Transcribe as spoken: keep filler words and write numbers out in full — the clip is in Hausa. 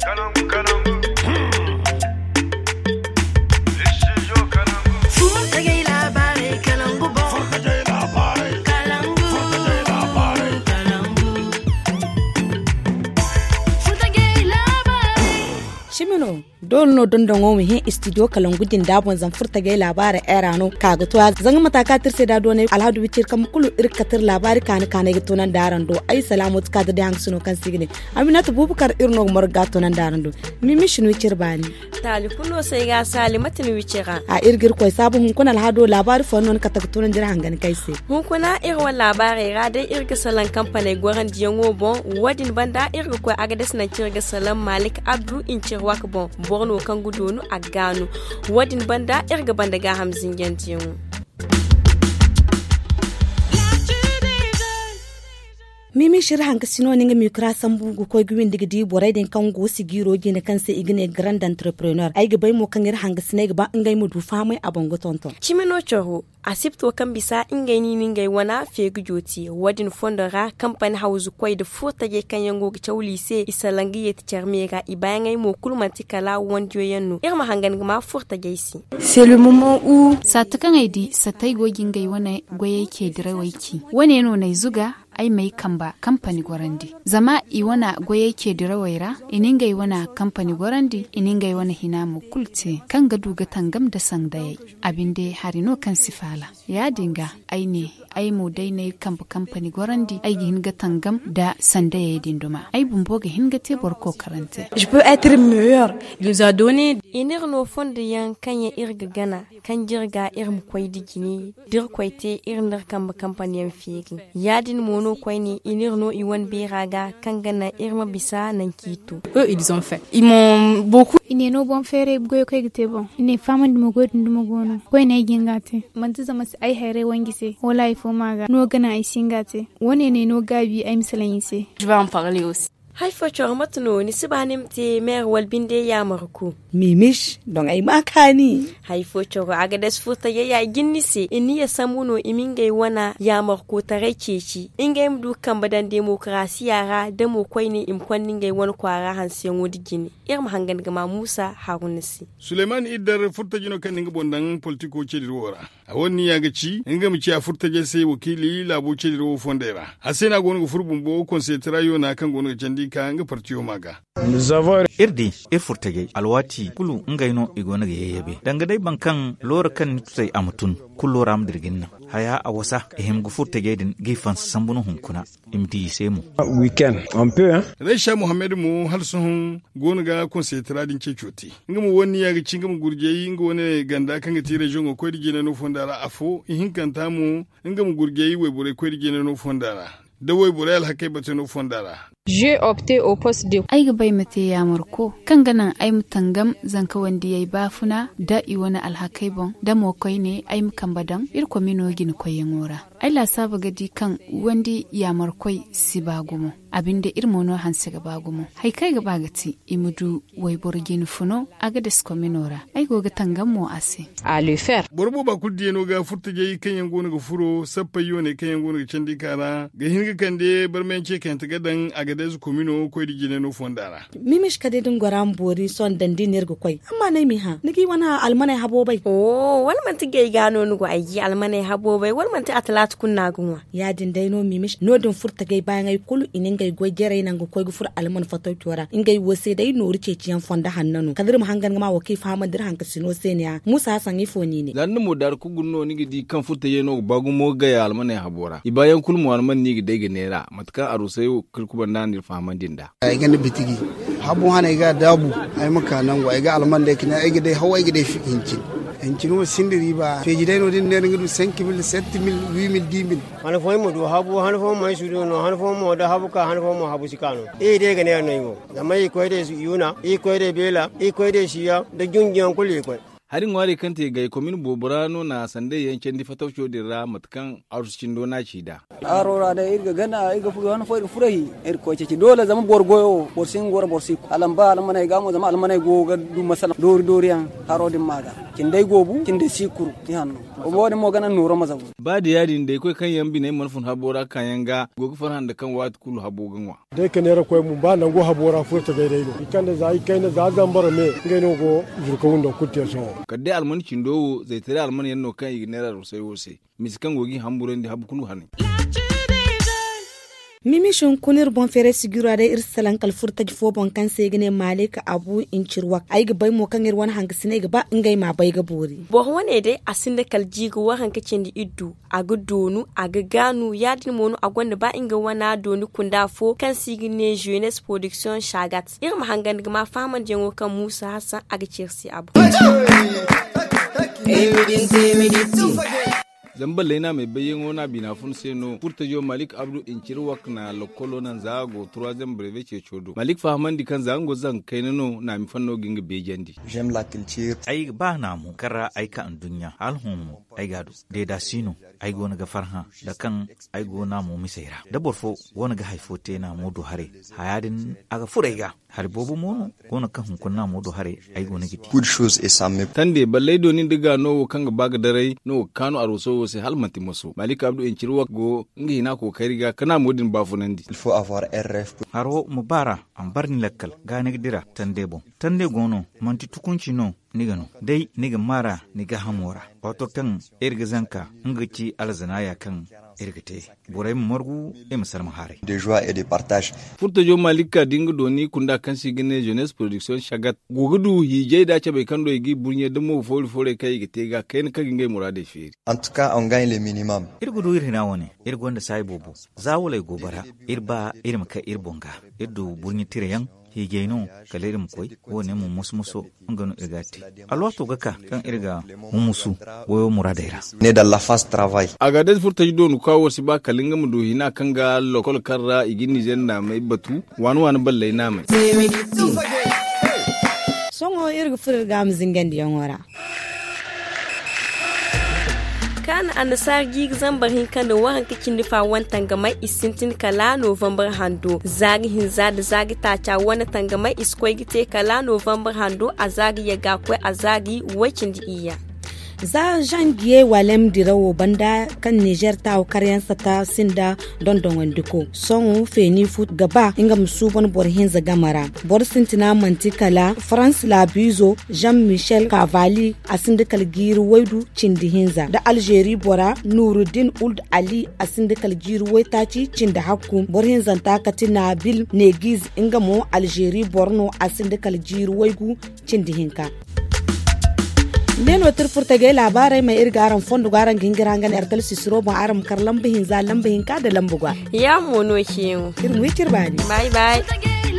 Shimino don no don don mu hin studio kalangudin dabon zan furta gai labara erano kaga to zan mataka tirse da done alhadu bicir kam kulu irkatir labari kan kan ga tonan daran do ai salamu ka da hang suno kan sigine aminatu bubukar irno morga tonan daran do mi mission wicir bani talifuno sai ga salimatin wicira a irgir koy sabu hun kun alhadu labari fo non ka tak tonan jira hangan kai se hun kuna irwa labari ra dai irga salan company goran diyango bon wadin banda irga koy agades na kirga salam malik abdu incir wak bon borno kan gudonu a gano wadin banda irga banda ga hamzin yantiyu mimi shirhan ka sino ninga mikra sambu go koy gwin digdi boray den kan go sigiro gine kan se igne grand entrepreneur ay ga bay mo kan ir hanga sine ba ngay mu du famay abongo tonton chimeno choho asipto kan bisa ingay ni ningay wana fegu joti wadin fondora company house koy de fota je kan yango ga chawli se isalangi yet charmega ibangay mo kulmanti kala wonjo yannu irma hangan ma fota jeisi c'est le moment où satakan aidi satai go gingay wana goye ke direwaiki wane no nay zuga ai mai kamba kamfani gwarandi zama i wana goye ke dirawaira ininga i wana kamfani gwarandi ininga i wana hinamu kulte kan ga duga tangam da sangdaye abinde harino kan sifala ya dinga ai ne ai mu dai ne kamba kamfani gwarandi ai hinga tangam da sandaye dinduma ai bumbo ga hinga te borko karante je peux être meilleur il nous a donné inir no fonde yan kanya irga gana kan jirga irin koy digini dir koyte irin kamba kamfani yan fiki yadin mo no koyni inirno iwan biraga kangana irma bisa nan kito eux ils ont fait ils m'ont beaucoup ine no bon fere goyo kay gite bon ine faman dum go dum gono koy nay gingate man tza mas ai hayre wangise wala ifo maga no gana ai singate wone ne no gabi ai misalan yise je vais en parler aussi haifo chormatno ni sibanim te mer walbinde ya marku mimish don ai makani haifo choro agades futa ya ya ginnise inni ya samuno imingai wana ya marku tare ceci ingai mdu kan badan demokrasiya ra da mo koyni imkwannin gai wani kwara hansen wodi gini irma hangan gama Musa Harunisi Suleiman Idar furta jino kan ninga bondan politiko cedirwora a wonni ya gaci inga mu ci a furta je sai wakili labo cedirwo fondera hasena gonu furbumbo konsentrayo na kan gonu candi kanga partiyo maga irdi ir furtage alwati kulu ngaino igona yeyebe danga dai bankan lor kan sai amutun kullu ram dirginna haya a wasa ehem gu furtage din gifan sambunu hunkuna imdi semu weekend on peut hein Raisha Muhammad mu halsuhun gona ga konsentra din cecoti ngamu wonni ya gaci ngamu gurjeyi ngone ganda kan tire jongo ko digina no fondara afo ihinkanta mu ngamu gurjeyi we bure ko digina no fondara da wai burel hakai batano fondara j'ai opté au poste de ai bai mate ya marko kan ganan ai mutangam zanka wandi yayi bafuna da i wani alhakai bon da mo koi ne ai mukan badan ir ko mino gin koyen wora ai la saba gadi kan wandi ya markoi si bagumo abinde ir mono hanse ga bagumo hai kai ga bagati imudu wai borgin funo aga des ko minora ai go ga tangam mo ase à le faire borbo ba kuddi no ga furtaje kan yango no ga furo sappa yone kan yango no ga candi kara ga hinga kande barmenche kan ta gadan aga des komino ko digine no fondara mimish kade dun goram bori son dandinir go koy amma nay mi ha nigi wana almanai habo bai oh wal man tige gano nugo ayi almanai habo bai wal man ta atlat kunna gunwa ya din dai no mimish no dun furta gai bayan ai kulu inin gai go jere nan go koy go fur alman fato tora ingai wose dai no rice ciyan fonda hannanu kadir mu hangan ma waki fama dir hanka sino seniya Musa Hassan ifoni ne dan mu dar ku gunno nigi di kan furta ye no bagu mo ga almanai habora ibayan kulmu alman nigi dai ga nera matka arusai kulkuban nan dir faman dinda ai gani bitigi habu hana ga dabu ai maka nan go ai ga alman da kina ai ga dai hawa ga dai fincin hincin wo sindiri ba feji dai no din ne ngi cinq mille sept mille huit mille dix mille han fo mo do habu han fo mai su do no han fo mo da habu ka han fo mo habu sikano e dai ga ne no yo da mai ko dai yuna e ko dai bela e ko dai shiya da jungiyan kule ko harin ware kante ga komin boburano na sande yanken di fatawsho dirra matkan arushin dona cida arora da irga gana irga fuga wani fo irga furahi ir ko ce dole zama borgoyo borsin gora borsi alamba almana ga mo zama almana go ga du masala dori doriyan harodin maga kin dai gobu kin dai sikuru ti hanno o mo wani mo gana nuro mazabu ba da yadin dai kai kan yambi ne manfun habora kan yanga gogu farhan da kan wat kulu haboganwa dai kan yara koy mun ba nan go habora furta ga dai no ikan da zai kai na za zambara me ngai no go jurka wunda kutte so kadde alman cindo zai tare alman yanno kan ignera rusai wose miskan gogi hamburen di habkulu hanin mimishin kunir bon fere sigura da irsalan kalfurta jifo bon kan segene malika abu incirwa ai ga bai mo kan irwan hangisine ga ba ngai ma bai ga bori bo wane dai asinda kaljigo wa hankacin di iddu aga donu aga ganu yadin monu agwanda ba inga wana donu kunda fo kan sigine jeunesse production shagat irma hangan ga ma faman jengo kan Musa Hassan aga cirsi abu zambal lena mai bayin wona bina fun seno purtajo Malik Abdu Incirwak na lokolo nan zago troisième brevet ce chodo Malik Fahmandi kan zango zan kainano na mi fanno ginga bejendi j'aime la culture ay ba na mu kara ay ka an dunya alhum ay gado de da sino ay go na ga farha da kan ay go na mu misaira da borfo wona ga haifote na mu do hare hayadin aga furaiga har bobu mono go na kan kunna mu do hare ay go na giti good shoes et ça me tande balle do ni diga no kan ga baga dare no kanu aruso sai halmanti maso Malik Abdu Incirwak go ngi na ko kariga kana modin bafunandi il faut avoir R F haro mubara an barni lakkal gane dira tande bon tande gono manti tukunci no nigano dai niga mara niga hamora wato kan irga zanka ngaci alzanaya kan irgate borai morgu e musalma hare de joie et de partage Furtajo Malika dinga doni kunda kan sigine jeunesse production shagat gogudu hije da ce bai kando igi burnye damo fori fori kai gite ga kai ka gingai murade feri en tout cas on gagne le minimum irgudu irina woni irgonda sai bobo zawulai gobara irba irmaka irbonga irdu burnye tireyan higeno kalerim koy woni mu musmuso ngano irgati alwato gaka kan irga musu woyo muradaira ne dans la phase travail agades furtaji donu kawo si ba kalinga mu do hina kanga lokol karra igini zenna mai batu wanu wanu balle na mai songo irga furga mzingandi yongora kan anasar gig zambar hin kan da wahan kicin difa wantan ga mai isintin kala November hando zagi hin zada zagi ta cha wani tanga mai iskoi gite kala November hando a zagi ya ga kwai a zagi wacin di iya za jangiye walem dirawo banda kan Niger ta karyan sata sinda don don wandiko son feni foot gaba inga musuban borhin za gamara bor sintina mantikala France Labizo Jean-Michel Cavalli asindikal giru waidu cindihinza da Algeria bora Nuruddin Ould Ali asindikal giru waitaci cinda hakku borhin zanta katina bil negiz inga mo Algeria borno asindikal giru waigu cindihinka neno tir furtage labarai mai irgaran fondu garan gingirangan ergal sisro ba aram kar lambihin za lambihin ka da lambugwa ya mono kiyo kirmu kirbani bye bye